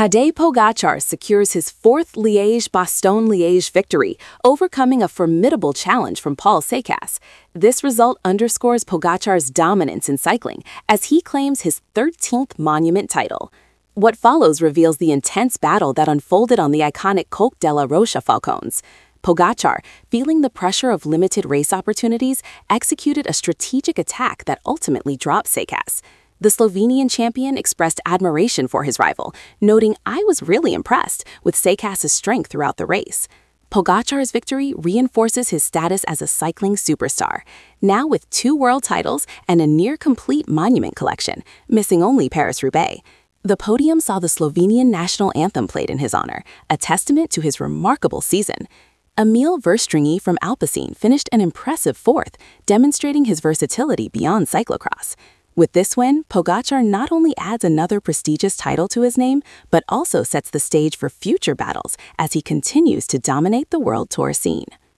Tadej Pogacar secures his fourth Liège-Bastogne-Liège victory, overcoming a formidable challenge from Paul Secas. This result underscores Pogacar's dominance in cycling as he claims his 13th monument title. What follows reveals the intense battle that unfolded on the iconic Col de la Roche Falcons. Pogacar, feeling the pressure of limited race opportunities, executed a strategic attack that ultimately dropped Secas. The Slovenian champion expressed admiration for his rival, noting, "I was really impressed with Secas' strength throughout the race." Pogacar's victory reinforces his status as a cycling superstar, now with 2 world titles and a near-complete monument collection, missing only Paris-Roubaix. The podium saw the Slovenian national anthem played in his honor, a testament to his remarkable season. Emil Verstringi from Alpecin finished an impressive 4th, demonstrating his versatility beyond cyclocross. With this win, Pogacar not only adds another prestigious title to his name, but also sets the stage for future battles as he continues to dominate the World Tour scene.